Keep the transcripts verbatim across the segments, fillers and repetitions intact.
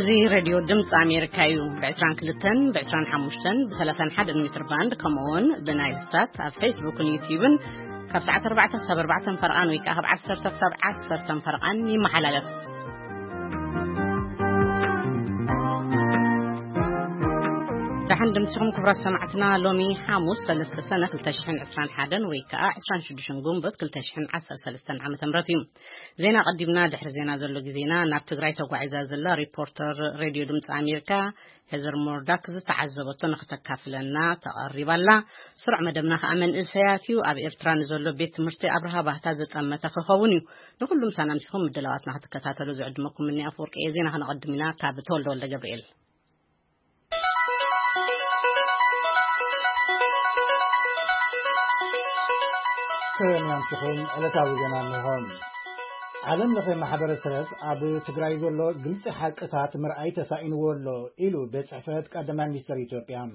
زي راديو دمس أمريكايو بعشران كلتن بعشران حمشتن بثلاثان حد متر باند كمون بنايل ستات على فيسبوك واليوتيوب كبسعة أربعة سبع أربعة فرقان ويكاهب عشرة سبع عشرة فرقان يمحللف دحين دمتكم كبر سمعتنا لومي حاموس ثلاث سنة كل تشحن عشران حدن ويكا عشران شدشن قنبت كل تشحن عشر سلستن عام تمرتيم زينا قدمنا دحر زينا زلو زينا ناب تقراي توقع عزازلا ريبورتر راديو دمت أمريكا هزر مورداكز تعذبتو نختكافلنا تقريبالا سرع مدمنا أمن إسياتيو أب إرتران زلو بيت مرتي أبرها بحتازت أما تخخونيو نقول سنة نشكم الدلواتنا هتكتاتلو زعدمكم مني أفورك إيه زينا هنقدمنا كابتول دولة جبريل كيان ينتخون على تعويضنا النهام عالم لخي محبر السرد عب تقرأي ذلو قلت حقتات مرأي تسائن ولو إلو بيتحفات قدمان مستر إثيوبيا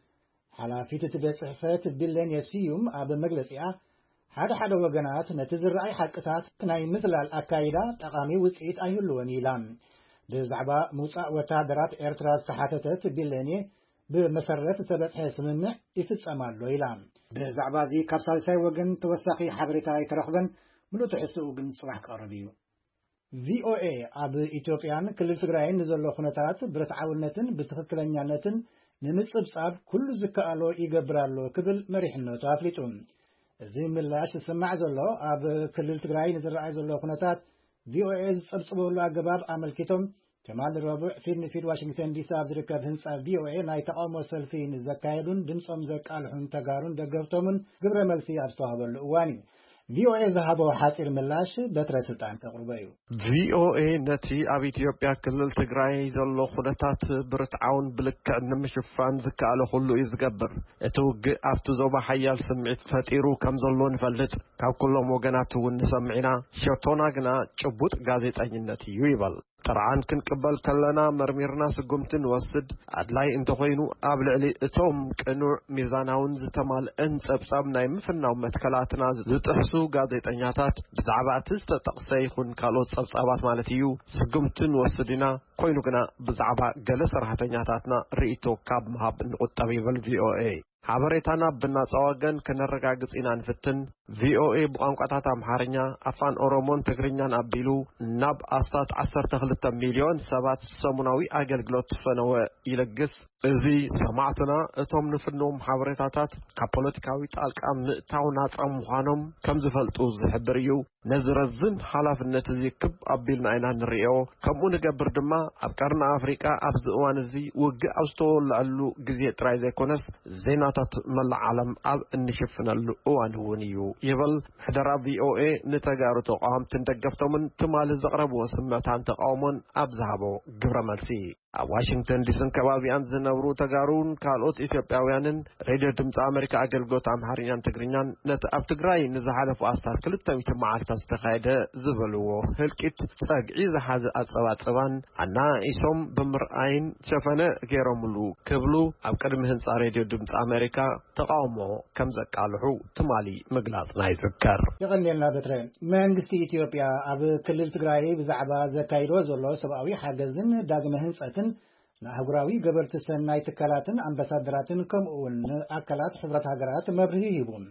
حلافيت بيتحفات بلين يسيوم عب مجلسيا هذا حدا وقنات نتزر رأي حقتات كناي مثل الأكايدة تقامي وسعيد أيهلون إيلام بزعبا موسى وتادرات إرتراز سحاتتت بليني بمسرات تبتح سمنع يتسأمان له إيلام بزعبا زي كابسالساي وقن توساقي حبرتاي ترخبن ملو تحسو وقن صباح كاربيو في او اي عب إثيوبيان كل فقرين نزلو خنطات برتعاونتن بتخكلنيانتن نمتصب صعب كل زكالو يقبرالو كبل مريحنو تافليتون زي ملاش سمع زلو عب كل فقرين نزل زلو خنطات في او اي صبصبو له أقباب عملكتهم كمال الربع في في واشنطن دي سي ذكر هنصا في او اي ناي تقامو سلفين زكايدون دمصم زقالحون تغارون دغفتومن غبر ملسي استوهبل اواني في او اي ذهبوا حاصر ملاش بتر سلطان تقربيو في او اي نتي اب اثيوبيا كلل تግራይ ዘሎ خدታት برتعاون بلك نمشفان زكاله كله يزغبر اتوق ابت زوبا حيال سمعت فطيرو كم ዘሎ نفلط ካብ كلهم وغنات ونسمعنا شتونا غنا ጭቡጥ ጋዜጠኝነት እዩ ይባል طرعان كنقبل كلنا مرميرنا سقمتن وسد عدلاي انت خوينو اب لعلي اتوم قنوع ميزاناون زتمال انصبصاب ناي مفناو متكلاتنا زطحسو غازيطنياتات بزعبا تستطقسي يكون كالوت صبصابات مالتيو سقمتن وسدنا خوينو غنا بزعبا جلس رحتنياتاتنا ريتو كاب مهاب نقطبي بالفي او اي حبريتانا بناصواغن كنرغاغص ኢና ንፍትን في او اي بቋንቋታት አምሃርኛ አፋን ኦሮሞን ትግርኛን አቢሉ ናብ አስታት عشرة وعشرين ሚሊዮን ሰባት ሰሙናዊ አገልግሎት ፈነወ ይለግስ እዚ ሰማዕትና እቶም ንፍኖም ሓበሬታታት ካብ ፖለቲካዊ ጣልቃ ምእታው ናጽም ምዃኖም ከም ዝፈልጡ ዝሕብር እዩ ነዝረዝን ሓላፍነት እዚ ክብ አቢልና ኢና ንሪኦ ከምኡ ንገብር ድማ ኣብ ቀርና አፍሪካ ኣብ ዝእዋን እዚ ውግእ ኣብ ዝተወልዐሉ ግዜ ጥራይ ዘይኮነስ ዜናታት መላእ ዓለም ኣብ እንሽፍነሉ እዋን እውን እዩ ይብል ሕደራ في او اي ንተጋሩ ተቃውምትን ደገፍቶምን ትማል ዘቕረብዎ ስመታን ተቃውሞን ኣብ ዝሃቦ ግብረ መልሲ ኣብ ዋሽንግተን ዲሲን ከባቢያን ዝነብሩ ተጋሩን ካልኦት ኢትዮጵያውያንን ሬድዮ ድምፂ አሜሪካ አገልግሎት አምሃርኛን ትግርኛን ነቲ ኣብ ትግራይ ንዝሓለፉ ኣስታት ክልተ ሚእቲ መዓልታት ዝተኻየደ ዝበልዎ ህልቂት ፀግዒ ዝሓዘ ኣፀባፅባን ኣናኢሶም ብምርኣይን ሸፈነ ገይሮምሉ ክብሉ ኣብ ቅድሚ ህንፃ ሬድዮ ድምፂ አሜሪካ ተቃውሞ ከም ዘቃልሑ ትማሊ ምግላጽና ይዝከር ይቕኒልና በትረ መንግስቲ ኢትዮጵያ ኣብ ክልል ትግራይ ብዛዕባ ዘካይዶ ዘሎ ሰብኣዊ ሓገዝን ዳግመ ህንፀትን ናህጉራዊ ገበርቲ ሰናይ ትካላትን ኣምባሳደራትን ከምኡውን ኣካላት ሕብረት ሃገራት መብርሂ ሂቡም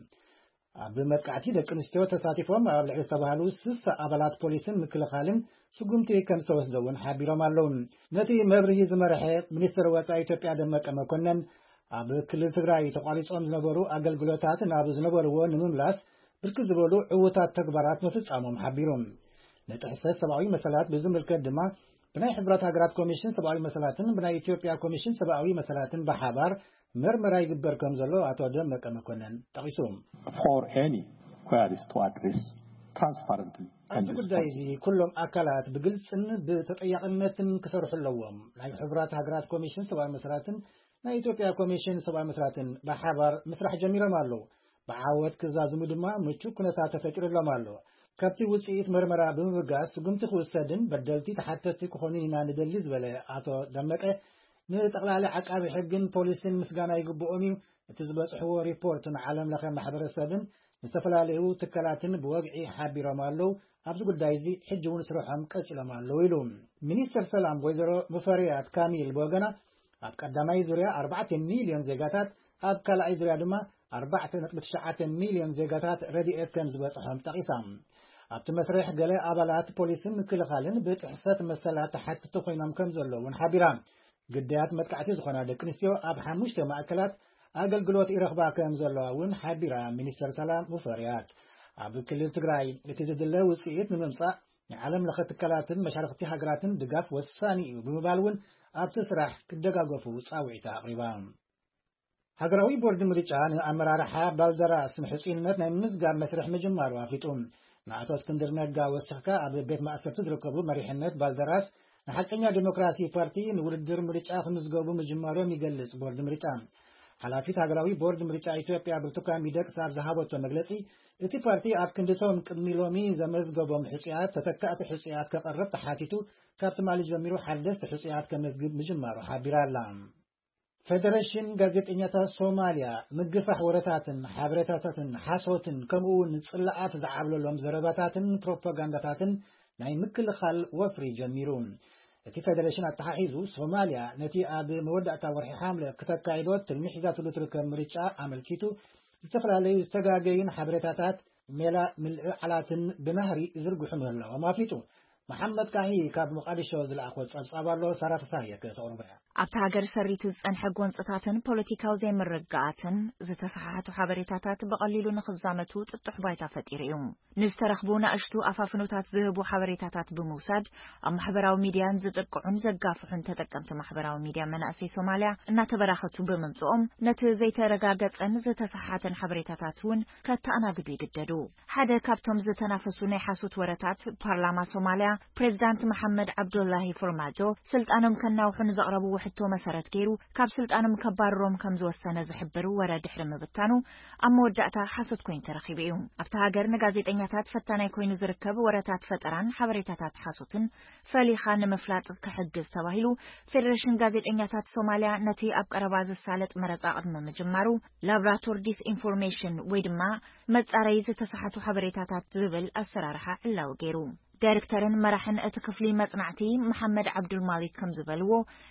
ኣብ መጥቃዕቲ ደቂ ኣንስትዮ ተሳቲፎም ኣብ ልዕሊ ዝተባሃሉ ስሳ ኣባላት ፖሊስን ምክልኻልን ስጉምቲ ከም ዝተወስደውን ሓቢሮም ኣለዉ ነቲ መብርሂ ዝመርሐ ሚኒስትር ወፃኢ ኢትዮጵያ ደመቀ መኮነን ኣብ ክልል ትግራይ ተቋሪጾም ዝነበሩ ኣገልግሎታት ናብ ዝነበርዎ ንምምላስ ብርክት ዝበሉ ዕውታት ተግባራት ምፍጻሞም ሓቢሮም ነጥሕሰት ሰብኣዊ መሰላት ብዝምልከት ድማ بناي حبرات هاجرات كوميشن سبعوي مسألاتن بناي إثيوبيا كوميشن سبعوي مسألاتن بحبار مرمرة يقبر كم زلوا أتودم مكان مكونن تقيسهم. For any queries to address transparently. أنتقد دايزي كلهم أكلات بقلت إن بتطيقنة كسر حلوهم. بناي حبرات هاجرات كوميشن سبعوي مسألاتن بناي إثيوبيا كوميشن سبعوي مسألاتن بحبار مسرح جميلة مالو. بعوض كذا زمدما متشوك نتاع تفكير الله مالو. كابتي وصيت مرمرة بمبقاس قمت خوستدن بدلتي تحتتي كخونينا ندلز ولا عطو دمك نتقل على عقاب حقن بوليسين مسقانا يقبؤوني تزبط حوى ريبورت عالم لخير محبر السادن مستفلاليو تكلاتن بوقعي حابيرام አለው ኣብዚ ጉዳይ እዚ ሕጂ እውን ስርሖም ቀጽሎም አለው ኢሉ ሚኒስትር ሰላም ወይዘሮ ሙፈሪያት ካሚል በወገና ኣብ ቀዳማይ ዙርያ ኣርባዕተ ሚሊዮን ዜጋታት ኣብ ካልኣይ ዙርያ ድማ ኣርባዕተ ነጥቢ ትሽዓተ ሚሊዮን ዜጋታት ረድኤት ከም ዝበጽሖም ጠቂሶም ኣብቲ መስርሕ ገለ ኣባላት ፖሊስን ምክልኻልን ብጥሕሰት መሰላት ተሓትቶ ኮይኖም ከም ዘለውን ሓቢራ ግዳያት መጥቃዕቲ ዝኾና ደቂ ኣንስትዮ ኣብ ሓሙሽተ ማእከላት ኣገልግሎት ይረኽባ ከም ዘለዋ እውን ሓቢራ ሚኒስትር ሰላም ሙፈሪያት ኣብ ክልል ትግራይ እቲ ዝድለ ውጽኢት ንምምጻእ የዓለም ለኸ ትካላትን መሻርክቲ ሃገራትን ድጋፍ ወሳኒ እዩ ብምባል እውን ኣብቲ ስራሕ ክደጋገፉ ጻውዒታ ኣቕሪባ ሃገራዊ ቦርድ ምርጫ ንኣመራርሓ ባልደራስ ምሕጺንነት ናይ ምዝጋብ መስርሕ ምጅማሩ ኣፍሊጡ ንኣቶ እስክንድር ነጋ ወስኽካ ኣብ ቤት ማእሰርቲ ዝርከቡ መሪሕነት ባልደራስ ንሓቀኛ ዲሞክራሲ ፓርቲ ንውድድር ምርጫ ክምዝገቡ ምጅማሮም ይገልጽ ቦርድ ምርጫ ሓላፊት ሃገራዊ ቦርድ ምርጫ ኢትዮጵያ ብርቱካን ሚደቅሳ ኣብ ዝሃበቶ መግለጺ እቲ ፓርቲ ኣብ ክንድቶም ቅድሚ ሎሚ ዘመዝገቦም ሕጽያት ተተካእቲ ሕጽያት ከቐርብ ተሓቲቱ ካብቲ ማሊ ጀሚሩ ሓደስቲ ሕጽያት ከመዝግብ ምጅማሩ ሓቢራ ኣላ ፌደሬሽን ጋዜጠኛታት ሶማልያ ምግፋሕ ወረታትን ሓበሬታታትን ሓሶትን ከምኡውን ጽላኣት ዝዓብለሎም ዘረባታትን ፕሮፓጋንዳታትን ናይ ምክልኻል ወፍሪ ጀሚሩ እቲ ፌደሬሽን ኣተሓሒዙ ሶማልያ ነቲ ኣብ መወዳእታ ወርሒ ሓምለ ከተካይዶ ትልሚ ሒዛትሉ ትርከብ ምርጫ ኣመልኪቱ ዝተፈላለዩ ዝተጋገዩን ሓበሬታታት ሜላ ምልዕዓላትን ብናህሪ ዝርግሑ ምህላዎም ኣፍሊጡ محمد كاهي كاب مقادشة زلأخوة صابالو سارة ساهية كتغربها ኣብታ ሃገር ሰሪቱ ዝጸንሐ ጎንጽታትን ፖለቲካዊ ዘይምርግጋትን ዝተሰሓሓቱ ሓበሬታታት በቐሊሉ ንኽዛመቱ ጥጡሕ ባይታ ፈጢሩ እዩ ንዝተረኽቡ ንኣሽቱ ኣፋፍኖታት ዝህቡ ሓበሬታታት ብምውሳድ ኣብ ማሕበራዊ ሚድያን ዝጥቅዑን ዘጋፍሑን ተጠቀምቲ ማሕበራዊ ሚድያ መናእሰይ ሶማልያ እናተበራኸቱ ብምምጽኦም ነቲ ዘይተረጋገጸን ዝተሰሓሓተን ሓበሬታታት እውን ከተኣናግዱ ይግደዱ ሓደ ካብቶም ዝተናፈሱ ናይ ሓሶት ወረታት ፓርላማ ሶማልያ ፕሬዝዳንት መሐመድ ዓብዱላሂ ፎርማጆ ስልጣኖም ከናውሑን ዘቕረቡ ሕቶ መሰረት ገይሩ ካብ ስልጣኖም ከባረሮም ከም ዝወሰነ ዝሕብር ወረዳ ድሕሪ ምብታኑ ኣብ መወዳእታ ሓሶት ኮይኑ ተረኺቡ እዩ ኣብታ ሃገር ንጋዜጠኛታት ፈታናይ ኮይኑ ዝርከብ ወረታት ፈጠራን ሓበሬታታት ሓሶትን ፈሊኻ ንምፍላጥ ክሕግዝ ተባሂሉ ፌደሬሽን ጋዜጠኛታት ሶማልያ ነቲ ኣብ ቀረባ ዝሳለጥ መረፃ ቅድሚ ምጅማሩ ላብራቶሪ ዲስ ኢንፎርሜሽን ወይ ድማ መጻረይ ዝተሰሓቱ ሓበሬታታት ዝብል ኣሰራርሓ ዕላው ገይሩ ዳይሬክተርን መራሕን እቲ ክፍሊ መጽናዕቲ መሐመድ ዓብዱል ማሊክ ከም ዝበልዎ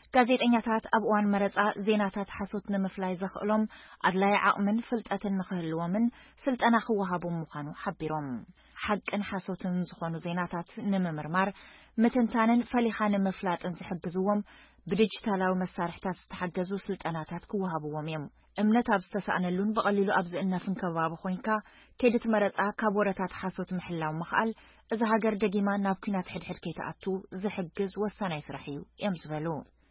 ጋዜጠኛታት ኣብ እዋን መረፃ ዜናታት ሓሶት ንምፍላይ ዘኽእሎም ኣድላይ ዓቕምን ፍልጠትን ንኽህልዎምን ስልጠና ክወሃቦም ምዃኑ ሓቢሮም ሓቅን ሓሶትን ዝኾኑ ዜናታት ንምምርማር ምትንታንን ፈሊኻ ንምፍላጥን ዝሕግዝዎም ብዲጂታላዊ መሳርሕታት ዝተሓገዙ ስልጠናታት ክወሃብዎም እዮም እምነት ኣብ ዝተሳእነሉን በቐሊሉ ኣብ ዝእነፍን ከባቢ ኮይንካ ከይድት መረፃ ካብ ወረታት ሓሶት ምሕላው ምኽኣል እዚ ሃገር ደጊማ ናብ ኩናት ሕድሕድ ከይተኣቱ ዝሕግዝ ወሳናይ ስራሕ እዩ እዮም ዝበሉ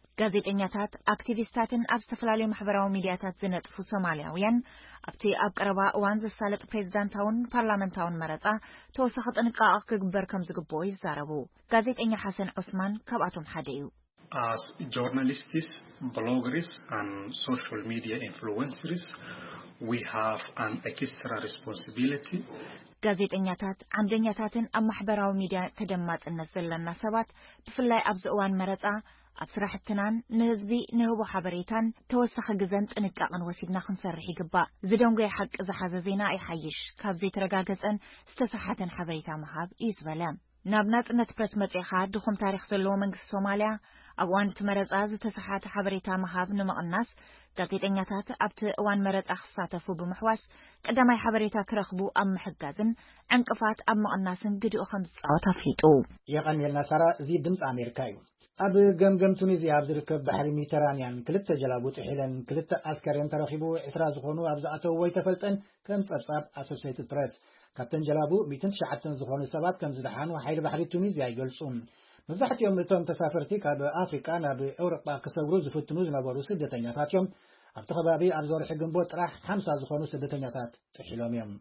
ጋዜጠኛታት ኣክቲቪስታትን ኣብ ዝተፈላለዩ ማሕበራዊ ሚድያታት ዝነጥፉ ሶማልያውያን ኣብቲ ኣብ ቀረባ እዋን ዝሳለጥ ፕሬዝዳንታውን ፓርላመንታውን መረፃ ተወሳኺ ጥንቃቐ ክግበር ከም ዝግብኦ ይዛረቡ ጋዜጠኛ ሓሰን ዑስማን ካብኣቶም ሓደ እዩ As journalists, bloggers and social media influencers, we have an extra responsibility. ጋዜጠኛታት ዓምደኛታትን ኣብ ማሕበራዊ ሚድያ ተደማጽነት ዘለና ሰባት ብፍላይ ኣብ ዝእዋን መረፃ ኣብ ስራሕትናን ንህዝቢ ንህቡ ሓበሬታን ተወሳኺ ግዘን ጥንቃቐን ወሲድና ክንሰርሕ ይግባእ ዝደንጎይ ሓቂ ዝሓዘ ዜና ኣይሓይሽ ካብ ዘይተረጋገፀን ዝተሰሓተን ሓበሬታ ምሃብ እዩ ዝበለ ናብ ናጽነት ፕረስ መጽኻ ድኹም ታሪኽ ዘለዎ መንግስቲ ሶማልያ ኣብ እዋን እቲ መረፃ ዝተሰሓተ ሓበሬታ ምሃብ ንምቕናስ ጋዜጠኛታት ኣብቲ እዋን መረፃ ክሳተፉ ብምሕዋስ ቀዳማይ ሓበሬታ ክረኽቡ ኣብ ምሕጋዝን ዕንቅፋት ኣብ ምቕናስን ግድኡ ከም ዝፃወት ኣፍሊጡ የቐኒልና ሳራ እዚ ድምፂ ኣሜሪካ እዩ ኣብ ገምገም ቱኒዝያ ኣብ ዝርከብ ባሕሪ ሜዲተራንያን ክልተ ጀላቡጥ ሒለን ክልተ ኣስከሬን ተረኺቡ ዕስራ ዝኾኑ ኣብ ዝኣተው ወይ ተፈልጠን ከም ጸብጻብ ኣሶሲየትድ ፕሬስ ካብተን ጀላቡ مئة وتسعة ዝኾኑ ሰባት ከም ዝደሓኑ ሓይሊ ባሕሪ ቱኒዝያ ይገልጹ መብዛሕትኦም እቶም ተሳፈርቲ ካብ ኣፍሪቃ ናብ ኤውሮጳ ክሰግሩ ዝፍትኑ ዝነበሩ ስደተኛታት እዮም ኣብቲ ከባቢ ኣብ ዞርሒ ግንቦት ጥራሕ ሓምሳ ዝኾኑ ስደተኛታት ጥሒሎም እዮም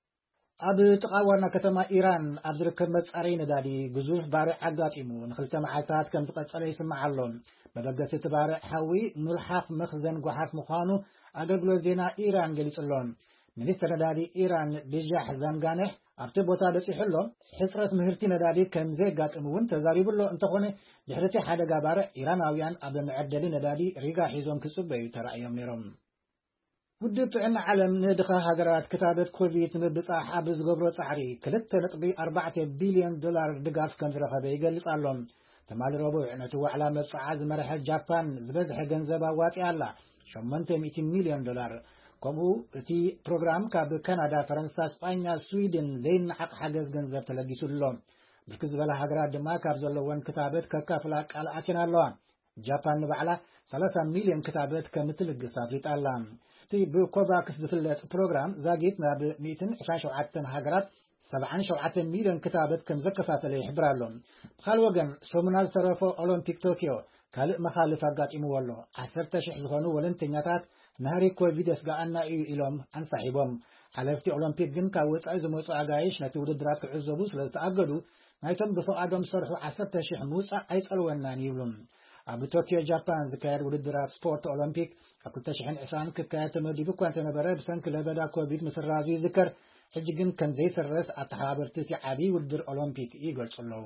ኣብ ጥቓ ዋና ከተማ ኢራን ኣብ ዝርከብ መጻረይ ነዳዲ ግዙፍ ባርዕ ኣጋጢሙ ንኽልተ መዓልታት ከም ዝቐጸለ ይስማዕ ኣሎ መበገሲ እቲ ባርዕ ሓዊ ሙልሓፍ መኽዘን ጓሓፍ ምዃኑ ኣገልግሎት ዜና ኢራን ገሊጹሎም ሚኒስትር ነዳዲ ኢራን ቢጃሕ ዛንጋነሕ ኣብቲ ቦታ በፂሕሎ ሕፅረት ምህርቲ ነዳዲ ከም ዘጋጥም እውን ተዛሪብሎ እንተኾነ ድሕሪ እቲ ሓደጋ ባርዕ ኢራናውያን ኣብ መዐደሊ ነዳዲ ሪጋ ሒዞም ክጽበዩ ተራእዮም ነይሮም ውድብ ጥዕና ዓለም ንድኻ ሃገራት ክታበት ኮቪድ ምብጻሕ ኣብ ዝገብሮ ጻዕሪ ክልተ ነጥቢ ኣርባዕተ ቢልዮን ዶላር ድጋፍ ከም ዝረኸበ ይገልጽ ኣሎ። ተማሊ ረቡዕ ነቲ ዋዕላ መብጽዓ ዝመርሐት ጃፓን ዝበዝሐ ገንዘብ ኣዋፂኣ ኣላ ሸሞንተ ሚእቲ ሚልዮን ዶላር። ከምኡ እቲ ፕሮግራም ካብ ካናዳ፣ ፈረንሳይ፣ ስጳኛ፣ ስዊድን ዘይነዓቕ ሓገዝ ገንዘብ ተለጊሱሎ። ብርክት ዝበላ ሃገራት ድማ ካብ ዘለወን ክታበት ከካፍላ ቃል ኣቴና ኣለዋ። ጃፓን ንባዕላ ሰላሳ ሚልዮን ክታበት ከም እትልግስ ኣፍሊጣ ኣላ። እቲ ብኮቫክስ ዝፍለጥ ፕሮግራም ዛጊት ናብ መቶ ዕስራን ሸውዓተን ሃገራት ሰብዓን ሸውዓተን ሚልዮን ክታበት ከም ዘከፋፈለ ይሕብር ኣሎ። ብኻልእ ወገን ሰሙና ዝተረፈ ኦሎምፒክ ቶኪዮ ካልእ መኻልፍ ኣጋጢምዎ ኣሎ። ዓሰርተ ሽሕ ዝኾኑ ወለንተኛታት ናህሪ ኮቪድ የስጋኣና እዩ ኢሎም ኣንሳሒቦም። ሓለፍቲ ኦሎምፒክ ግን ካብ ወፃኢ ዝመፁ ኣጋይሽ ነቲ ውድድራት ክዕዘቡ ስለ ዝተኣገዱ ናይቶም ብፍቓዶም ዝሰርሑ ዓሰርተ ሽሕ ምውፃእ ኣይጸልወናን ይብሉ። ኣብ ቶኪዮ ጃፓን ዝካየድ ውድድራት ስፖርት ኦሎምፒክ ኣብ ክልተ ሽሕን ዒስራን ክካየድ ተመዲቡ እኳ እንተነበረ ብሰንኪ ለበዳ ኮቪድ ምስራዙ ይዝከር። ሕጂ ግን ከም ዘይሰረዝ ኣተሓባበርቲ እቲ ዓብዪ ውድድር ኦሎምፒክ ይገልጹ ኣለዉ።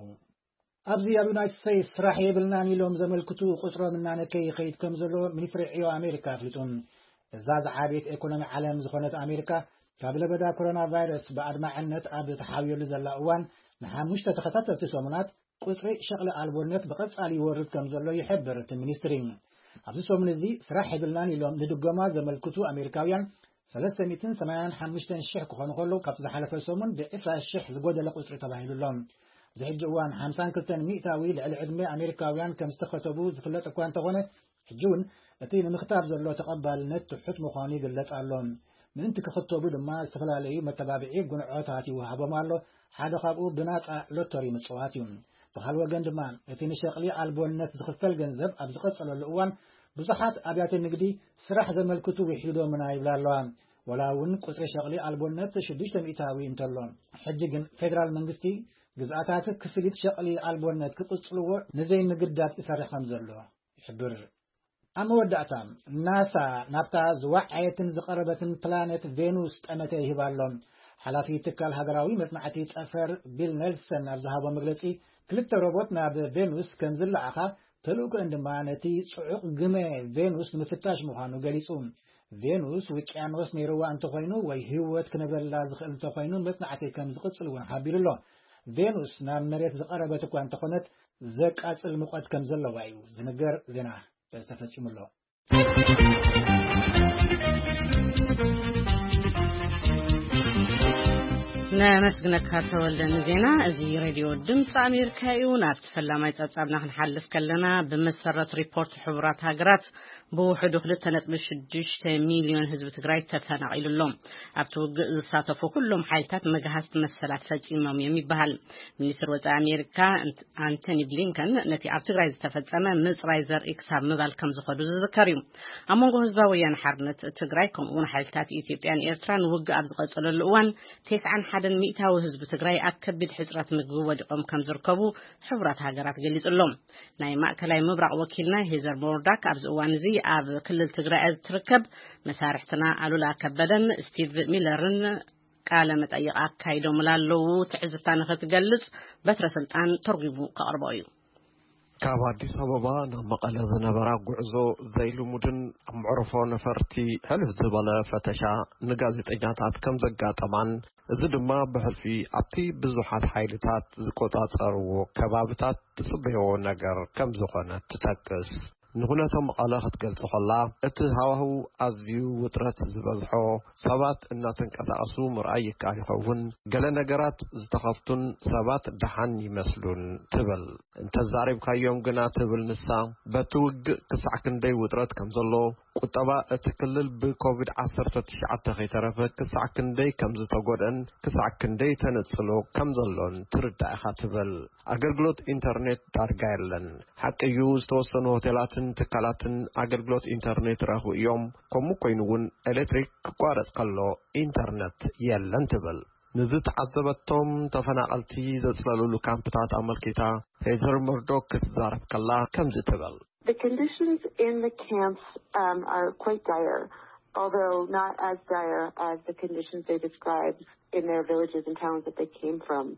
ኣብዚ ኣብ ዩናይትድ ስቴትስ ስራሕ የብልናን ኢሎም ዘመልክቱ ቁፅሮም እናነከየ ይኸይድ ከም ዘሎ ሚኒስትሪ ዕዮ ኣሜሪካ ኣፍሊጡ። እዛ ዝዓበየት ኢኮኖሚ ዓለም ዝኾነት ኣሜሪካ ካብ ለበዳ ኮሮና ቫይረስ ብኣድማዕነት ኣብ ተሓብየሉ ዘላ እዋን ንሓሙሽተ ተኸታተልቲ ሰሙናት ቁፅሪ ሸቕሊ ኣልቦነት ብቐጻሊ ይወርድ ከም ዘሎ ይሕብር እቲ ሚኒስትሪ። ኣብዚ ሰሙን እዚ ስራሕ የብልናን ኢሎም ንድጎማ ዘመልክቱ ኣሜሪካውያን ሰለስተ ሚእትን ሰማንያን ሓሙሽተን ሽሕ ክኾኑ ከለዉ ካብቲ ዝሓለፈ ሰሙን ብዒስራ ሽሕ ዝጎደለ ቁፅሪ ተባሂሉሎም። ብሕጂ እዋን ሓምሳን ክልተን ሚእታዊ ልዕሊ ዕድመ ኣሜሪካውያን ከም ዝተኸተቡ ዝፍለጥ እኳ እንተኾነ ሕጂ እውን እቲ ንምኽታብ ዘሎ ተቐባልነት ትሑት ምዃኑ ይግለጽ ኣሎ። ምእንቲ ክኽተቡ ድማ ዝተፈላለዩ መተባብዒ ጉንዖታት ይወሃቦም ኣሎ። ሓደ ካብኡ ብናፃ ሎተሪ ምጽዋት እዩ። ብኻልእ ወገን ድማ እቲ ንሸቕሊ ኣልቦነት ዝኽፈል ገንዘብ ኣብ ዝቐጸለሉ እዋን ብዙሓት ኣብያተ ንግዲ ስራሕ ዘመልክቱ ውሒዶምና ይብላ ኣለዋ። ወላ እውን ቁፅሪ ሸቕሊ ኣልቦነት ሽዱሽተ ሚእታዊ እንተሎ ሕጂ ግን ፌደራል መንግስቲ ግዝኣታት ክፍሊት ሸቕሊ ኣልቦነት ክቕጽልዎ ንዘይምግዳድ ይሰርሕ ከም ዘሎ ይሕብር። ኣብ መወዳእታ ናሳ ናብታ ዝዋዓየትን ዝቐረበትን ፕላኔት ቬኑስ ጠመተ ይህብ ኣሎ። ሓላፊ ትካል ሃገራዊ መጽናዕቲ ጠፈር ቢል ኔልሰን ኣብ ዝሃቦ መግለጺ ክልተ ሮቦት ናብ ቬኑስ ከም ዝለዓኻ ተልእኮአን ድማ ነቲ ጽዑቕ ግመ ቬኑስ ንምፍታሽ ምዃኑ ገሊጹ። ቬኑስ ውቅያኖስ ነይርዋ እንተኾይኑ ወይ ህይወት ክነበረላ ዝኽእል እንተኾይኑ መጽናዕቲ ከም ዝቕጽል እውን ሓቢሩ ኣሎ። ቬኑስ ናብ መሬት ዝቐረበት እኳ እንተኾነት ዘቃጽል ሙቐት ከም ዘለዋ እዩ ዝንገር ዜና ተፈጺሙ ኣሎ። نمسكنك تولن زينا أزي راديو دمت أمريكا يونات فلما يتصابنا نحلف كلنا بمسرة ريبورت حبرات هاجرات بوحد وخلتنا بشدش مليون حزب تجري تتناقل اللهم أبتو ساتفو كلهم حالتات مجهزت مسألة فجأة ميمي بهال منيسر وزير أمريكا أنتوني بلينكن نتي أبتغري استفدت أمام مصر رايزر إكساب مبال كم زخدو ذكريم أما جوز باويان حرنت تجري كم ون حالتات إثيوبيا إيرتران وجا أبزقت الأوان تسعن حدا مئتاو حزب تجري أكبد حسرات مجهود ودقم كم زركبو حبرات هاجرات جليس اللهم ناي مأكلاي مبرع وكيلنا هيزر مورداك أبز أوان زي أب كل تجري تركب مسارحتنا على لا كبدن ستيف ميلرن قال متأيق أكايدو ملالو تعزتان ختجلس بتر سلطان ترغبو كأربعيو ካብ አዲስ አበባ ናብ መቀለ ዝነበራ ጉዕዞ ዘይሉ ሙድን አምዕርፎ ነፈርቲ ሕልፍ ዝበለ ፈተሻ ንጋዜጠኛታት ከም ዘጋጠማን እዚ ድማ ብሕልፊ ኣብቲ ብዙሓት ሓይልታት ዝቆጻጸርዎ ከባቢታት ትጽበዮ ነገር ከም ዝኾነ ትጠቅስ ንኹነቶም መቀለ ክትገልጽ ከላ እቲ ሃዋህው ኣዝዩ ውጥረት ዝበዝሖ ሰባት እናተንቀሳቐሱ ምርኣይ ይከኣል ይኸውን ገለ ነገራት ዝተኸፍቱን ሰባት ደሓን ይመስሉን ትብል እንተዛሪብካዮም ግና ትብል ንሳ በቲ ውግእ ክሳዕ ክንደይ ውጥረት ከም ዘሎ ቁጠባ እቲ ክልል ብኮቪድ ዓሰርተ ትሽዓተ ከይተረፈ ክሳዕ ክንደይ ከም ዝተጎድአን ክሳዕ ክንደይ ተነጽሎ ከም ዘሎን ትርዳእ ኢኻ ትብል ኣገልግሎት ኢንተርኔት ዳርጋ የለን ሓቂዩ ዝተወሰኑ ሆቴላት ትካላትን አገልግሎት ኢንተርኔት ረኹ እዮም ከምኡ ኮይኑ እውን ኤሌክትሪክ ክቋረጽ ከሎ ኢንተርኔት የለን ትብል ንዝ ተዓዘበቶም ተፈናቀልቲ ዘጽለሉሉ ካምፕታት ኣመልኪታ ሄዘር ሞርዶክ ክትዛረብ ከላ ከምዚ ትብል The conditions in the camps um, are quite dire, although not as dire as the conditions they described in their villages and towns that they came from.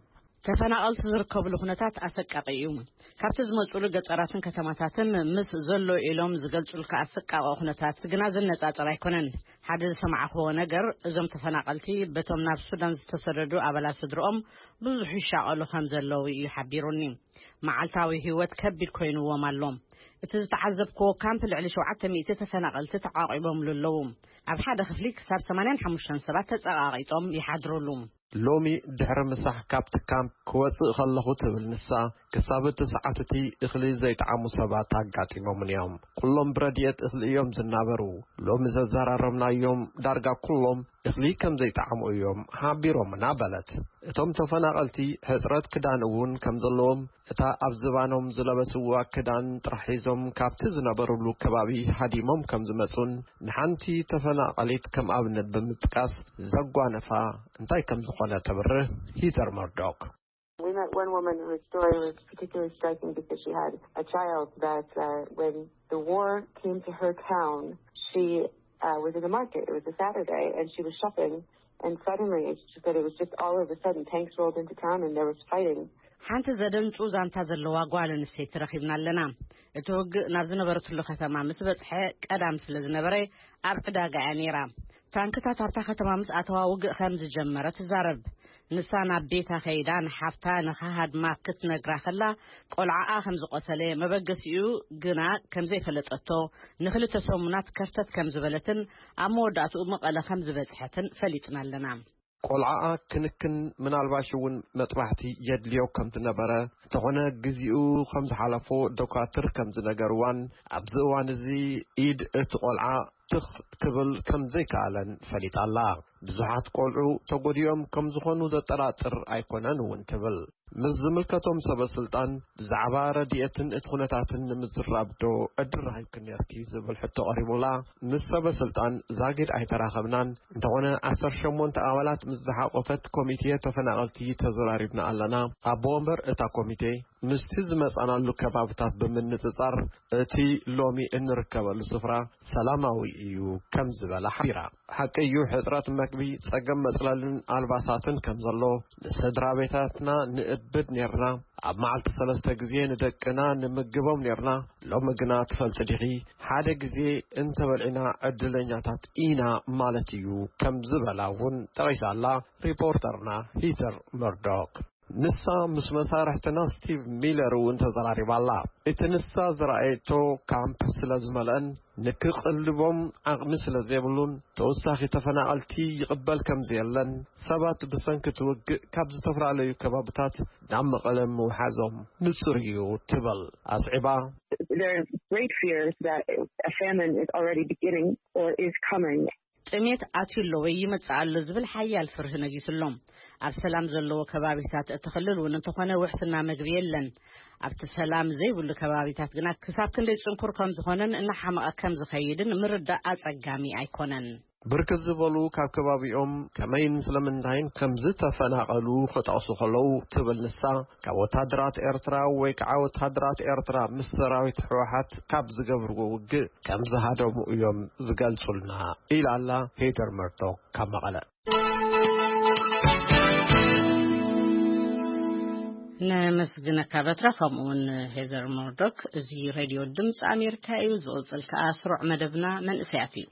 ተፈናቀልቲ ዝርከብሉ ኩነታት አሰቃቂ እዩ ካብቲ ዝመጹሉ ገጠራትን ከተማታትን ምስ ዘሎ ኢሎም ዝገልጹልካ አሰቃቂ ኩነታት ግና ዝነጻጸር ኣይኮነን ሓደ ዝሰማዕኽዎ ነገር እዞም ተፈናቀልቲ በቶም ናብ ሱዳን ዝተሰደዱ አባላት ስድሮኦም ብዙሕ ይሻቀሉ ከም ዘለው እዩ ሓቢሩኒ መዓልታዊ ህይወት ከቢድ ኮይኑዎም ኣሎ እቲ ዝተዓዘብክዎ ካምፕ ልዕሊ ሸውዓተ ሚእቲ ተፈናቀልቲ ተዓቂቦም ኣለዉ ኣብ ሓደ ክፍሊ ክሳብ ሰማንያ ሓሙሽተ ሰባት ተጸቃቂጦም ይሓድሩሉ ሎሚ ድሕሪ ምሳሕ ካብቲ ካምፕ ክወፅእ ከለኹ ትብል ንሳ ክሳብ ትስዓትቲ እኽሊ ዘይጠዓሙ ሰባት ኣጋጢሞም እዮም ኩሎም ብረድኤት እኽሊ እዮም ዝናበሩ ሎሚ ዘዘራረብናዮም ዳርጋ ኩሎም እኽሊ ከም ዘይጠዓሙ እዮም ሓቢሮምና በለት እቶም ተፈናቀልቲ ሕፅረት ክዳን እውን ከም ዘለዎም እታ ኣብ ዝባኖም ዝለበስዋ ክዳን ጥራሕ ሒዞም ካብቲ ዝነበሩሉ ከባቢ ሃዲሞም ከም ዝመፁን ንሓንቲ ተፈናቀሊት ከም ኣብነት ብምጥቃስ ዘጓነፋ እንታይ ከም ዝኾነ ተብርህ ሂተር መርዶክ We met one woman whose story was particularly striking because she had a child that uh, when the war came to her town, she uh, was in the market. It was a Saturday, and she was shopping, and suddenly, she said it was just all of a sudden, tanks rolled into town and there was fighting. ሓንቲ ዘደምጹ ዛንታ ዘለዋ ጓል ኣንስተይቲ ረኺብና ኣለና እቲ ውግእ ናብ ዝነበረትሉ ከተማ ምስ በጽሐ ቀዳም ስለ ዝነበረ ኣብ ዕዳጋ እያ ነይራ ታንክታት ኣብታ ከተማ ምስ ኣተዋ ውግእ ከም ዝጀመረ ትዛረብ ንሳ ናብ ቤታ ኸይዳ ንሓፍታ ንኻሃድማ ክትነግራ ከላ ቆልዓኣ ከም ዝቆሰለ መበገሲኡ ግና ከም ዘይፈለጠቶ ንኽልተ ሰሙናት ከፍተት ከም ዝበለትን ኣብ መወዳእትኡ መቐለ ከም ዝበጽሐትን ፈሊጥና ኣለና ቆልዓኣ ክንክን ምናልባሽ እውን መጥባሕቲ የድልዮ ከም ዝነበረ እንተኾነ ግዚኡ ከም ዝሓለፎ ዶክተር ከም ዝነገርዋን ኣብዚ እዋን እዚ ኢድ እቲ ቆልዓ ትኽ ክብል ከም ዘይከኣለን ፈሊጣላ ብዙሓት ቆልዑ ተጎዲኦም ከም ዝኾኑ ዘጠራጥር ኣይኮነን እውን ትብል ምስ ዝምልከቶም ሰበስልጣን ብዛዕባ ረድኤትን እቲ ኩነታትን ንምዝራብዶ እድራሂብክን ነርኪ ዝብል ሕቶ ቀሪቡላ ምስ ሰበስልጣን ዛጊድ ኣይተራኸብናን እንተኾነ ዓሰርተ ሸሞንተ ኣባላት ምስ ዝሓቆፈት ኮሚቴ ተፈናቀልቲ ተዘራሪብና ኣለና ኣብ ወንበር እታ ኮሚቴ ምስቲ ዝመጻናሉ ከባብታት ብምንጽጻር እቲ ሎሚ እንርከበሉ ስፍራ ሰላማዊ እዩ ከም ዝበላ ሓቢራ ሓቂ እዩ ሕፅረት መግቢ ጸገም መጽለልን ኣልባሳትን ከም ዘሎ ንስድራ ቤታትና ንእብድ ነርና ኣብ መዓልቲ ሰለስተ ግዜ ንደቅና ንምግቦም ነርና ሎሚ ግና ትፈልጥ ዲኺ ሓደ ግዜ እንተበልዒና ዕድለኛታት ኢና ማለት እዩ ከም ዝበላ እውን ጠቂሳላ ሪፖርተርና ሂተር መርዶክ ንሳ ምስ መሳርሕትና ስቲቭ ሚለር እውን ተዘራሪባላ እቲ ንሳ ዝረኣየቶ ካምፕ ስለ ዝመልአን ንክቕልቦም ዓቕሚ ስለ ዘይብሉን ተወሳኺ ተፈናቀልቲ ይቕበል ከም ዘየለን ሰባት ብሰንኪ ትውግእ ካብ ዝተፈላለዩ ከባብታት ናብ መቐለ ምውሓዞም ንጹር እዩ ትብል ኣስዒባ There's great fears that a famine is already beginning or is coming. ጥሜት ኣትሎ ወይ ይመጻኣሉ ዝብል ሓያል ፍርህ ነጊስሎም ኣብ ሰላም ዘለዎ ከባቢታት እትኽልል እውን እንተኾነ ውሕስና መግቢ የለን ኣብቲ ሰላም ዘይብሉ ከባቢታት ግና ክሳብ ክንደይ ጽንኩር ከም ዝኾነን እናሓመቐ ከም ዝኸይድን ምርዳእ ኣጸጋሚ ኣይኮነን ብርክት ዝበሉ ካብ ከባቢኦም ከመይን ስለምንታይን ከም ዝተፈናቀሉ ክጠቕሱ ከለዉ ትብል ንሳ ካብ ወታደራት ኤርትራ ወይ ከዓ ወታደራት ኤርትራ ምስ ሰራዊት ሕወሓት ካብ ዝገብርዎ ውግእ ከም ዝሃደሙ እዮም ዝገልጹልና ኢላላ ሄተር መርዶክ ካብ መቐለ نمسجنك بترا كمون هيزر مردوك زي راديو الدمس أمريكا يوزل كأسرع مدبنا من إسياتي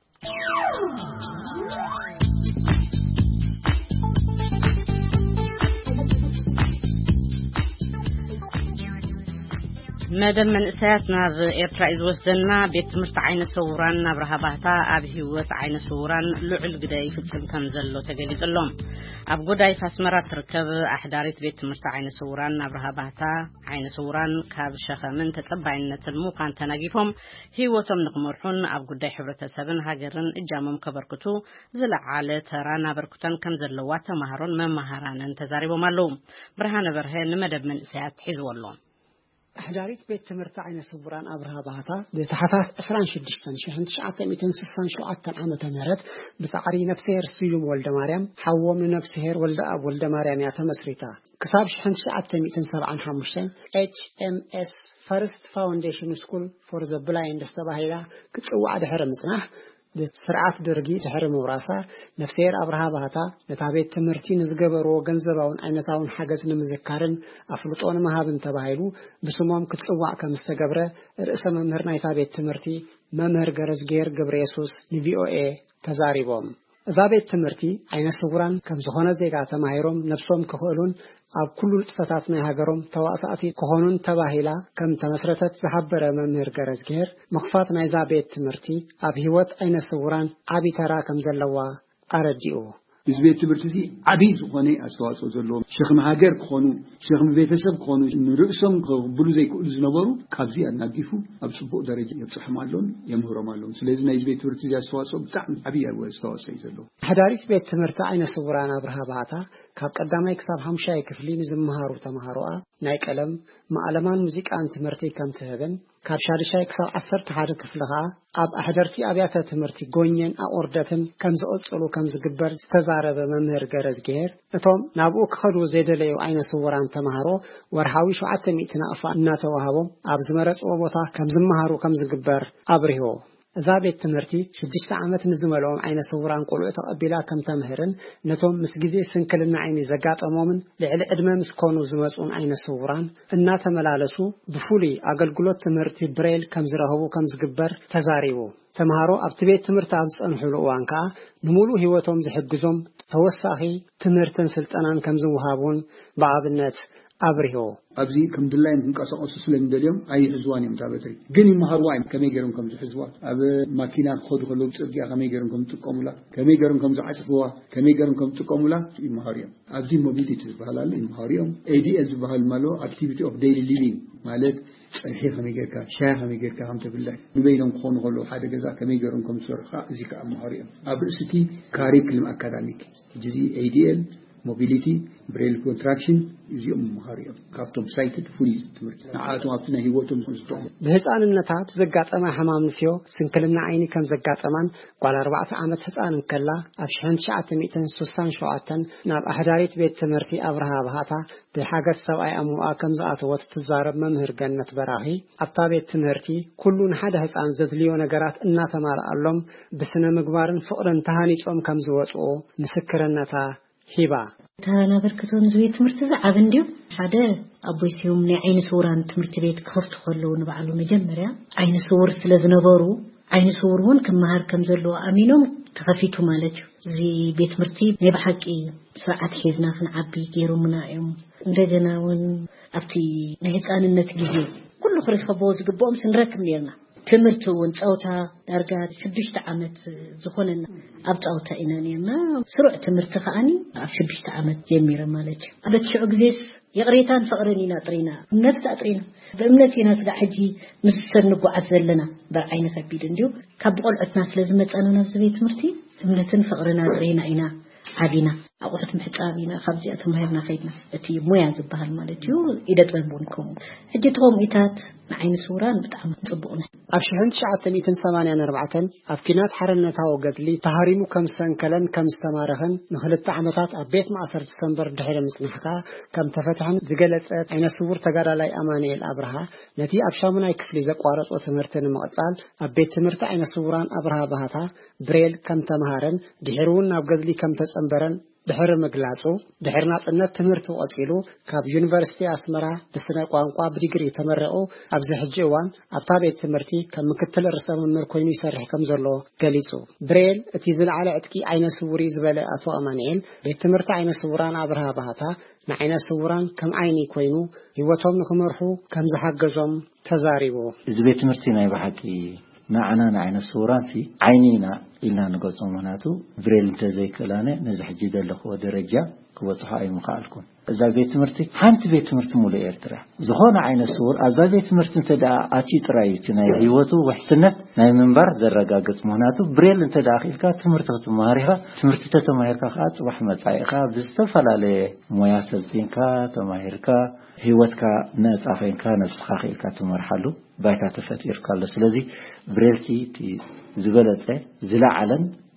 مدام من إسياتنا بإيرترا إزوسدنا بيت مستعين صوران برهباتا أبهي وسعين صوران لعل قداي في السمكان زلو تجلس اللهم أبو داي فاسمرة تركب أحداريت بيت مستعين صوران برهباتا عين صوران كاب شخمن تتبعين تلموقان تناقيفهم هي وتم نقمرحون أبو داي حبرة سبن هاجرن إجامم كبركتو زلع على ترانا بركتان كم زلوات مهرون من مهران تزارب مالوم برهان برهان مدام من إسيات حزو اللهم أحداريت بيت تمرت عين صوران أبرها بهتا بتحساس أسران شدشتن شحن تشعة ميتين سسان شعات عامة نرد بسعري نفسير سيوم ولد مريم حوم نفسير ولد أب ولد مريم يتمسريتا كتاب شحن تشعة ميتين سبعة حمشتن H M S First Foundation School for the Blind استباهيلا كتسوى عاد حرمزنا ስርዓት ደርጊ ድሕሪ ምውራሳ ነፍሴር አብርሃ ባህታ ነታቤት ትምህርቲ ንዝገበሮ ገንዘባውን አይነታውን ሓገዝ ንምዝካርን አፍልጦን መሃብን ተባሂሉ ብስሞም ክትጽዋዕ ከም ዝተገብረ ርእሰ መምህር ናይታ ቤት ትምህርቲ መምህር ገረዝጌር ገብረ ኢየሱስ ንቪኦኤ ተዛሪቦም እዛ ቤት ትምህርቲ አይነ ስውራን ከም ዝኾነ ዜጋ ተማሂሮም ነፍሶም ክኽእሉን ኣብ ኩሉ ጽፈታት ናይ ሃገሮም ተዋሳእቲ ክኾኑን ተባሂላ ከም ተመስረተት ዝሓበረ መምህር ገረዝጌር መኽፋት ናይዛ ቤት ትምህርቲ ኣብ ህይወት አይነ ስውራን ዓቢ ተራ ከም ዘለዋ አረዲኡ ህዝቤት ትምህርቲ እዚ ዓቢ ዝኾነ ኣስተዋጽኦ ዘለዎ ሸኽሚ ሃገር ክኾኑ ሸኽሚ ቤተሰብ ክኾኑ ንርእሶም ክብሉ ዘይክእሉ ዝነበሩ ካብዚ ኣናጊፉ ኣብ ጽቡቕ ደረጃ የብጽሖም ኣሎን የምህሮም ኣሎን ስለዚ ናይ ህዝቤት ትምህርቲ እዚ ኣስተዋጽኦ ብጣዕሚ ዓቢ ኣስተዋጽኦ እዩ ዘለዎ ሓዳሪት ቤት ትምህርቲ አይነ ስውራን አብርሃ ባህታ ካብ ቀዳማይ ክሳብ ሓምሻይ ክፍሊ ንዝመሃሩ ተማሃሮኣ ናይ ቀለም ማዕለማን ሙዚቃን ትምህርቲ ከም ትህብን ካብ ሻድሻይ ክሳብ ዓሰርተ ሓደ ክፍሊ ኸኣ ኣብ ኣሕደርቲ ኣብያተ ትምህርቲ ጎኘን ኣቆርደትን ከም ዝቕጽሉ ከም ዝግበር ዝተዛረበ መምህር ገረዝጌር እቶም ናብኡ ክኸዱ ዘይደለዩ አይነ ስውራን ተማሃሮ ወርሃዊ ሸውዓተ ሚእቲ ናቕፋ እናተዋሃቦም ኣብ ዝመረጽዎ ቦታ ከም ዝመሃሩ ከም ዝግበር አብሪሆ እዛ ቤት ትምህርቲ ሽዱሽተ ዓመት ንዝመልኦም አይነ ስውራን ቆልዑ ተቐቢላ ከም ተምህርን ነቶም ምስ ግዜ ስንክልና ዓይኒ ዘጋጠሞምን ልዕሊ ዕድመ ምስ ኮኑ ዝመጹን አይነ ስውራን እናተመላለሱ ብፍሉይ አገልግሎት ትምህርቲ ብሬል ከም ዝረህቡ ከም ዝግበር ተዛሪቡ ተማሃሮ ኣብቲ ቤት ትምህርቲ ኣብ ዝጸንሑሉ እዋን ከዓ ንሙሉእ ህይወቶም ዝሕግዞም ተወሳኺ ትምህርትን ስልጠናን ከም ዝወሃቡን በኣብነት አብሪሆ ኣብዚ ከም ድላይን ክንቀሳቀሱ ስለምደልዮም ኣይሕዝዋን እዮም ታበትሪ ግን ይመሃርዋ ከመይ ገይሮም ከም ዝሕዝዋ ኣብ ማኪና ክኸዱ ከለዉ ጽርግያ ከመይ ገይሮም ከም ዝጥቀሙላ ከመይ ገይሮም ከም ዝዓጽፍዋ ከመይ ገይሮም ከም ዝጥቀሙላ ይመሃሩ እዮም ኣብዚ ሞቢሊቲ ዝበሃል ኣሎ ይመሃሩ እዮም ኤዲኤል ዝበሃል ማሎ አክቲቪቲ ኦፍ ዴይሊ ሊቪንግ ማለት ፀብሒ ከመይ ጌርካ ሻይ ከመይ ጌርካ ከም ትብላዕ ንበይኖም ክኾኑ ከለዉ ሓደ ገዛ ከመይ ገይሮም ከም ዝሰርሑ እዚ ከዓ ይመሃሩ እዮም ኣብ ርእስቲ ካሪክለም አካዳሚክ ጂዚ ኤዲኤል ሞቢሊቲ ብሬል ኮንትራክሽን እዚኦም መሃሪኦም ካብቶም ሳይትድ ፉሊ ትምህርቲ ንዓቶም ኣብቲ ናይ ህይወቶም ዝጠቕሙ ብህፃንነታት ዘጋጠመ ሕማም ንፍዮ ስንክልና ዓይኒ ከም ዘጋጠማን ጓል ኣርባዕተ ዓመት ህፃን ከላ ኣብ ሽሕን ትሽዓተ ሚእትን ስሳን ሸውዓተን ናብ ኣሕዳሪት ቤት ትምህርቲ አብርሃ ባህታ ብሓገዝ ሰብኣይ ኣሙኣ ከም ዝኣተወት ትዛረብ መምህር ገነት በራኺ ኣብታ ቤት ትምህርቲ ኩሉ ንሓደ ህፃን ዘድልዮ ነገራት እናተማርኣሎም ብስነ ምግባርን ፍቕርን ተሃኒጾም ከም ዝወጽኡ ምስክርነታ ሂባ ተናበርከቶም ዝቤት ትምህርቲ ዝዓብ እንዲው ሓደ ኣቦይሲዮም ናይ ዓይነ ስውራን ትምህርቲ ቤት ከፍቱ ከለዉ ንባዕሉ መጀመርያ ዓይነ ስውር ስለ ዝነበሩ ዓይነ ስውር ውን ክመሃር ከም ዘለዎ ኣሚኖም ተኸፊቱ ማለት እዩ እዚ ቤት ትምህርቲ ናይ ብሓቂ ስርዓት ሒዝና ክንዓቢ ገይሮምና እዮም እንደገና ውን ኣብቲ ናይ ህፃንነት ግዜ ኩሉ ክሪኸቦ ዝግብኦም ስንረክብ ነርና ትምህርቲ ውን ጸውታ ዳርጋ ሽዱሽተ ዓመት ዝኾነና ኣብ ጸውታ ኢና ነርና ስሩዕ ትምህርቲ ከኣኒ ኣብ ሽዱሽተ ዓመት ጀሚረ ማለት እዩ ኣብ ትሽዑ ግዜስ የቕሬታን ፍቕርን ኢና ጥሪና እምነት ኣጥሪና በእምነት ኢና ስጋ ሕጂ ምስ ሰንጓዓዝ ዘለና በርዓይነ ከቢድ እንዲሁ ካብ ቆልዑትና ስለ ዝመፀና ናብ ቤት ትምህርቲ እምነትን ፍቕርን ኣጥሪና ኢና ዓቢና ኣቁሑት ምሕጻብ ኢና ካብዚኣ ተማሂርና ኸይድና እቲ ሞያ ዝበሃል ማለት እዩ ኢደ ጥበብ ውን ከምኡ ሕጂ እቶም ኢታት ንዓይነ ስውራን ብጣዕሚ ጽቡቕ ነው ኣብ ሽሕን ትሽዓተ ሚእትን ሰማንያን ኣርባዕተን ኣብ ኪናት ሓርነታዊ ገድሊ ተሃሪሙ ከም ዝተንከለን ከም ዝተማረኸን ንኽልተ ዓመታት ኣብ ቤት ማእሰርቲ ሰንበር ድሕሪ ምጽናሕካ ከም ተፈትሐን ዝገለጸት ዓይነ ስውር ተጋዳላይ ኣማኑኤል አብርሃ ነቲ ኣብ ሻሙናይ ክፍሊ ዘቋረጾ ትምህርቲ ንምቕጻል ኣብ ቤት ትምህርቲ ዓይነ ስውራን አብርሃ ባህታ ብሬል ከም ተማሃረን ድሕሪ ውን ናብ ገድሊ ከም ተጸንበረን ድሕሪ ምግላጹ ድሕሪ ናጽነት ትምህርቲ ቀጺሉ ካብ ዩኒቨርሲቲ ኣስመራ ብስነ ቋንቋ ብዲግሪ ተመረቑ ኣብዚ ሕጂ እዋን ኣብታ ቤት ትምህርቲ ከም ምክትል ርእሰ መምህር ኮይኑ ይሰርሕ ከም ዘሎ ገሊጹ ብሬል እቲ ዝለዓለ ዕጥቂ ዓይነ ስውሪ ዝበለ ኣቶ ኣማኑኤል ቤት ትምህርቲ ዓይነ ስውራን አብርሃ ባህታ ንዓይነ ስውራን ከም ዓይኒ ኮይኑ ህይወቶም ንኽመርሑ ከም ዝሓገዞም ተዛሪቡ እዚ ቤት ትምህርቲ ናይ ብሓቂ ንዓና ንዓይነ ስውራን ሲ ዓይኒና ኢልና ንገልጾ ምክንያቱ ብሬል እንተዘይክእላነ ነዚ ሕጂ ዘለኽዎ ደረጃ ክበፅሖ ኣይምኽኣልኩን እዛ ቤት ትምህርቲ ሓንቲ ቤት ትምህርቲ ሙሉእ ኤርትራ ዝኾነ ዓይነ ስውር ኣብዛ ቤት ትምህርቲ እንተደኣ ኣትዩ ጥራይ እቲ ናይ ህይወቱ ውሕስነት ናይ ምንባር ዘረጋግፅ ምክንያቱ ብሬል እንተደኣ ኺልካ ትምህርቲ ክትመሃር ኢኻ ትምህርቲ ተተማሂርካ ከዓ ፅባሕ መጻኢ ኢኻ ብዝተፈላለየ ሞያ ሰልጢንካ ተማሂርካ ህይወትካ ነፃ ኾይንካ ነፍስኻ ኺልካ ትመርሓሉ ባይታ ተፈጢርካ ኣሎ ስለዚ ብሬልቲ ዝበለፀ ዝለዓለን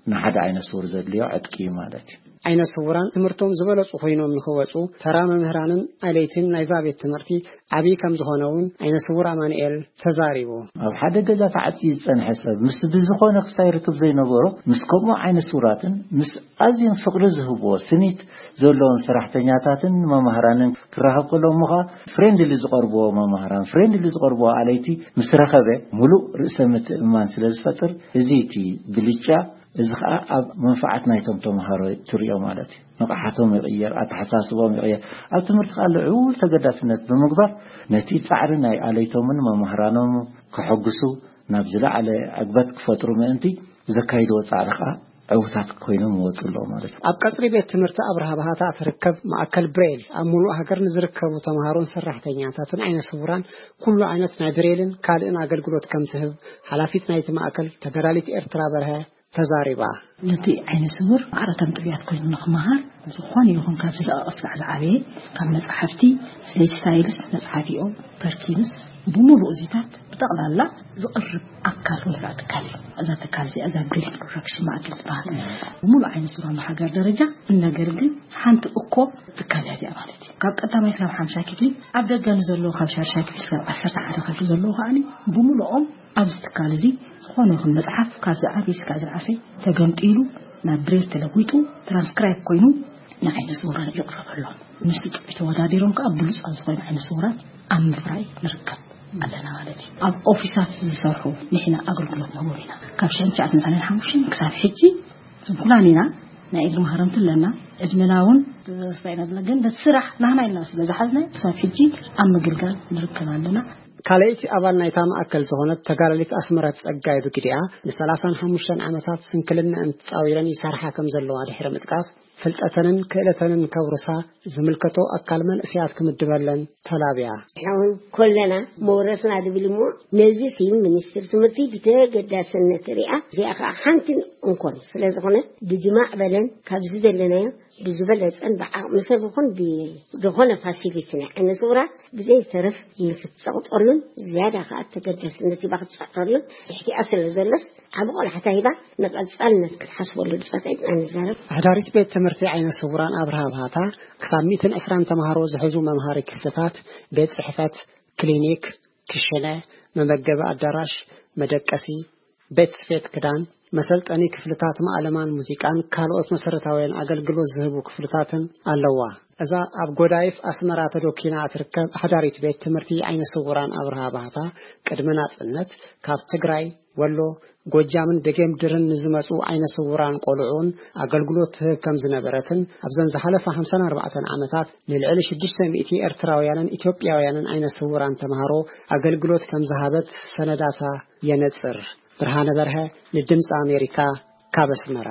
ንሓደ ዓይነት ስውር ዘድልዮ ዕጥቂ ማለት እዩ عين الصوران تمرتهم زبالة صحينهم نخوصو ترى مهرانن عليتين نايزاب التمرتي عبي كم زهونون عين الصور أمانيل تزاريبو أو حدا جزا تعطي سن حسب مس بزخون خسائر كب زي نبورو مس كم عين الصوراتن مس أزين فقر زهبو سنيت زولون سرحتنياتاتن ما مهرانن كرهب كلهم مخا فريند اللي زقربو ما مهران فريند اللي زقربو عليتي مس رخبة ملو رسمت مان سلز فتر زيتي بليتشا إذا أب منفعتنا يتم تمهارو تريو مالتي نقحتهم يغير أتحساسهم يغير أتمرت قال عول تقدرت نت بمقبر نتيجة فعلنا عليتهم من ما مهرانهم كحجسوا نبذل على عقبتك فترة ما أنتي زكايد وتعرقة عوثات كوينهم وصلوا مالتي أبكسري بيت تمرت أبرها بها تركب مع كل بريل أمولو هكر نزركب وتمهارون سرحتين تاتن عين صوران كل عينتنا بريلن كالنا أقل قلوت كم تهب حلافيتنا يتم أكل تقراليت إرترا برها تزاريبا نتي عين صور عرتم طبيعت كوين نخمهار زخوان يكون كابس أصلع زعابي كان مصحفتي سليج ستايلس مصحفيو تركيبس بمولو زيتات بتقلع لا زقرب أكل ولا تكالي إذا تكالي إذا بريك ركش ما أكل بعد بمولو عين صور ما حجر درجة إن جرجل حنت أقوى تكالي هذه أمانتي قبل أنت ما يسلم خمسة كيلي أبدأ جنزلوا خمسة شاكل سلم أسرع على خمسة زلوا يعني بمولو أم أبز تكالي خونه يكون مصحف كذا عبيس كذا عفي تجمد إيلو نبرير تلويتو ترانسكرايب كوينو نعين صورة يقرب لهم نسيت بتواديرهم كأبلس أصغر عين صورة أم فراي نركب على نوالتي أب أوفيسات يصرحوا نحنا أقول كلهم نورينا كابشين جات مثلا حموشين كسر حجي كلانينا نعيد مهارمت لنا إجملاون فإن بلجن بتسرح مهما الناس بزحزنا كسر حجي أم جلجل نركب عندنا كاليت أبانا يتام أكل زهونة تقاليت أسمرت أجاي بكريا لسلاسان حمشان عمتات سنكلنا أنت أويراني سارحة كم زلوا على حرمت قاس فلتأتنن كإلتنن كورسا زملكتو أكل من أسياتكم الدبلن تلابيا حاول كلنا مورسنا دبلمو نزي فين منستر سمرتي بتاجد سنة رئة زي أخا حنتن أنكون سلازقنا بجماع بلن كابزد لنا بزبلة أن بقى مسافقون بدخون فاسيلتنا أنا صورة بزي طرف ينفت صوت أرلون زيادة خاطر تقدر سنتي بقى أرلون يحكي أصل الزلس عم بقول حتى هيبة نبقى تسألنا كحسب ولا الفساد أنا زارب عداريت بيت تمرتي عين الصوران أبرها بهاتا كثاميتن أسران تمهارو زحزو ممهاري كفتات بيت صحفات كلينيك كشلة ممجبة الدراش مدكسي بيت سفيت كدان مسألة أني كفلتات معلمان موسيقان كالوت مسرتاوين أقلقلو زهبو كفلتاتن اللوا إذا أبقودايف أسمرات دوكينا أتركب حداريت بيت تمرتي عين الصوران أبرها بهاتا كدمنات النت كاف تقراي ولو ጎጃምን ደገም ድርን ዝመጹ አይነ ስውራን ቆልዑን አገልግሎት ከም ዝነበረትን አብዘን ዝሐለፈ ሃምሳ ወአርባዕተ ዓመታት ንልዕሊ ሽዱሽተ ሚእቲ ኤርትራውያንን ኢትዮጵያውያንን አይነ ስውራን ተማሃሮ አገልግሎት ከም ዝሃበት ሰነዳታ የነጽር ብርሃነ በርሀ ለድምጽ አሜሪካ ካበስመራ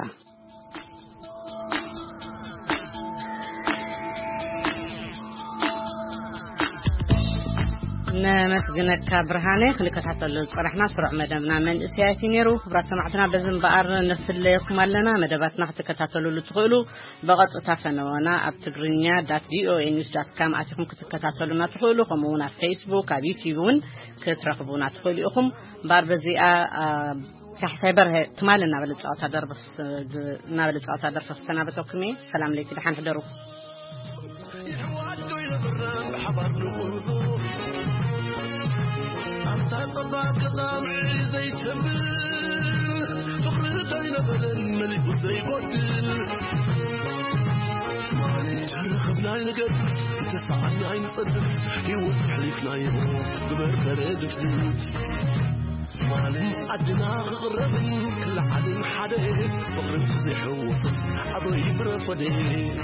نمسجنك برهانة خليك تحصل صرحنا سرع مدامنا من سياسي نيرو خبر سمعتنا بزن بقر نفلكم لنا مدباتنا حتى كتاتلوا لتقولوا بغط تفنوانا أبتقرنيا دات دي او انيوز دات كام أتكم كتاتلونا تقولوا خمونا فيسبوك أبيتيبون كترقبونا تقولوا أخم باربزيئة كحسابر تمالنا بالتصاعات دربس نابلتصاعات دربس سنة بتوكمي سلام ليكي دحان حضروا طبعا قضام زي تمل فقرتين بدل ملك زي بدل مالي خبنا نقد دفعنا عين صدف يوسع ليكنا يوم قبر برد فلوس مالي عدنا غرب كل حد حدا فقرت زي حوص أبوي برفضي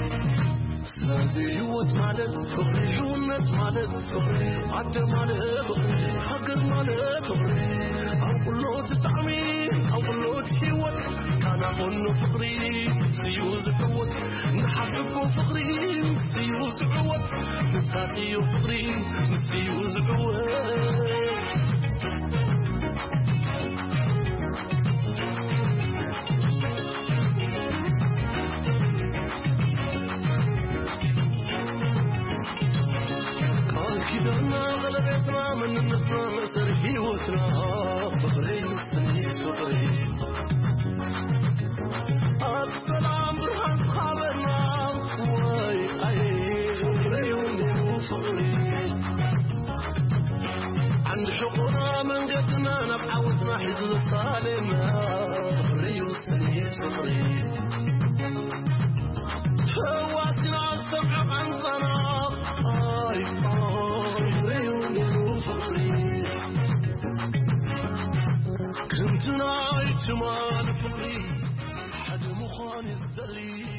هذه وقت مالك خبري يومت مالك خبري عد مالك خبري حقق مالك خبري أقولو تتعمي أقولو تحيوت كان أقولو فقري سيوز قوت نحققو فقري سيوز قوت نساتيو فقري سيوز قوت كدرنا غلبتنا من النصر مسر هي وسنا